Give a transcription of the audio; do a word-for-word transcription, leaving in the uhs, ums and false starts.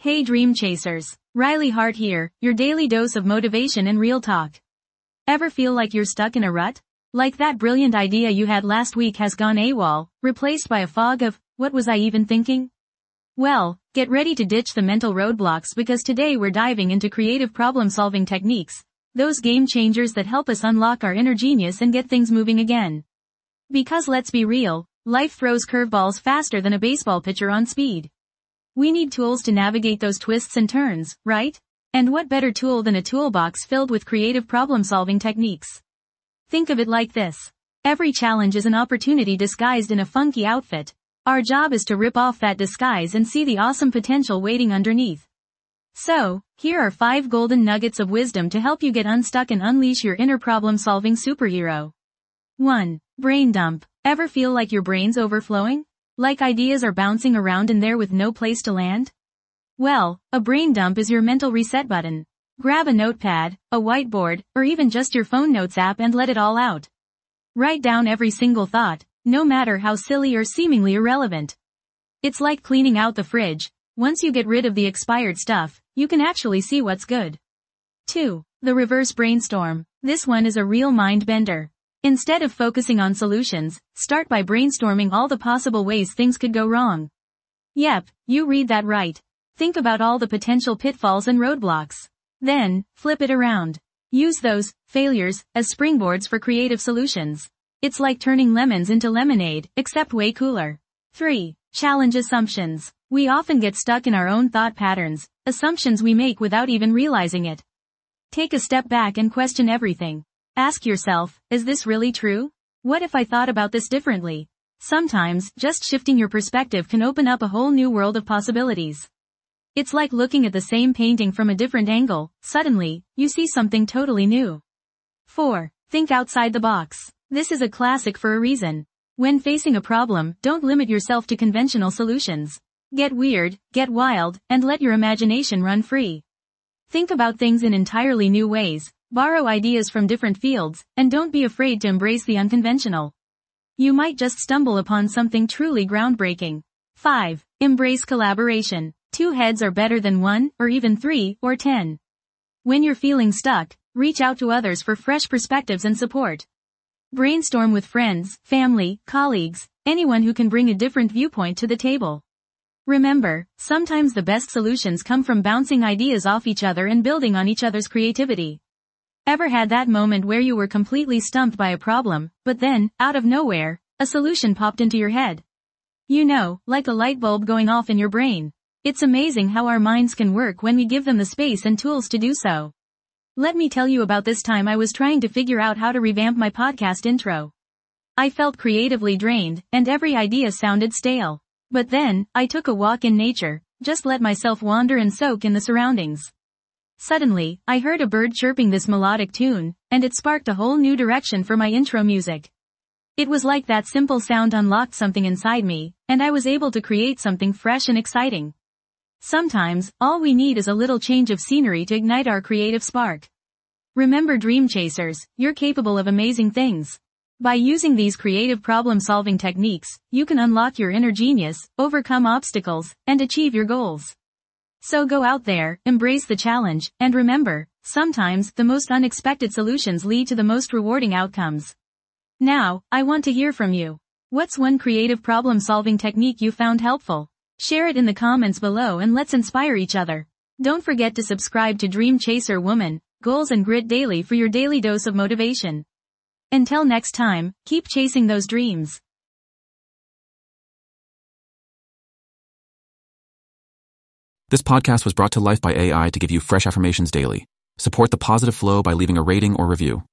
Hey Dream Chasers, Riley Hart here, your daily dose of motivation and real talk. Ever feel like you're stuck in a rut? Like that brilliant idea you had last week has gone AWOL, replaced by a fog of, what was I even thinking? Well, get ready to ditch the mental roadblocks because today we're diving into creative problem-solving techniques, those game changers that help us unlock our inner genius and get things moving again. Because let's be real, life throws curveballs faster than a baseball pitcher on speed. We need tools to navigate those twists and turns, right? And what better tool than a toolbox filled with creative problem-solving techniques? Think of it like this. Every challenge is an opportunity disguised in a funky outfit. Our job is to rip off that disguise and see the awesome potential waiting underneath. So, here are five golden nuggets of wisdom to help you get unstuck and unleash your inner problem-solving superhero. one. Brain dump. Ever feel like your brain's overflowing? Like ideas are bouncing around in there with no place to land? Well, a brain dump is your mental reset button. Grab a notepad, a whiteboard, or even just your phone notes app and let it all out. Write down every single thought, no matter how silly or seemingly irrelevant. It's like cleaning out the fridge. Once you get rid of the expired stuff, you can actually see what's good. two. The reverse brainstorm. This one is a real mind bender. Instead of focusing on solutions, start by brainstorming all the possible ways things could go wrong. Yep, you read that right. Think about all the potential pitfalls and roadblocks. Then, flip it around. Use those failures as springboards for creative solutions. It's like turning lemons into lemonade, except way cooler. three. Challenge assumptions. We often get stuck in our own thought patterns, assumptions we make without even realizing it. Take a step back and question everything. Ask yourself, is this really true? What if I thought about this differently? Sometimes, just shifting your perspective can open up a whole new world of possibilities. It's like looking at the same painting from a different angle. Suddenly, you see something totally new. four. Think outside the box. This is a classic for a reason. When facing a problem, don't limit yourself to conventional solutions. Get weird, get wild, and let your imagination run free. Think about things in entirely new ways. Borrow ideas from different fields, and don't be afraid to embrace the unconventional. You might just stumble upon something truly groundbreaking. five. Embrace collaboration. Two heads are better than one, or even three, or ten. When you're feeling stuck, reach out to others for fresh perspectives and support. Brainstorm with friends, family, colleagues, anyone who can bring a different viewpoint to the table. Remember, sometimes the best solutions come from bouncing ideas off each other and building on each other's creativity. Ever had that moment where you were completely stumped by a problem, but then, out of nowhere, a solution popped into your head? You know, like a light bulb going off in your brain. It's amazing how our minds can work when we give them the space and tools to do so. Let me tell you about this time I was trying to figure out how to revamp my podcast intro. I felt creatively drained, and every idea sounded stale. But then, I took a walk in nature, just let myself wander and soak in the surroundings. Suddenly, I heard a bird chirping this melodic tune, and it sparked a whole new direction for my intro music. It was like that simple sound unlocked something inside me, and I was able to create something fresh and exciting. Sometimes, all we need is a little change of scenery to ignite our creative spark. Remember, Dream Chasers, you're capable of amazing things. By using these creative problem-solving techniques, you can unlock your inner genius, overcome obstacles, and achieve your goals. So go out there, embrace the challenge, and remember, sometimes the most unexpected solutions lead to the most rewarding outcomes. Now, I want to hear from you. What's one creative problem-solving technique you found helpful? Share it in the comments below and let's inspire each other. Don't forget to subscribe to Dream Chaser Woman, Goals and Grit Daily for your daily dose of motivation. Until next time, keep chasing those dreams. This podcast was brought to life by A I to give you fresh affirmations daily. Support the positive flow by leaving a rating or review.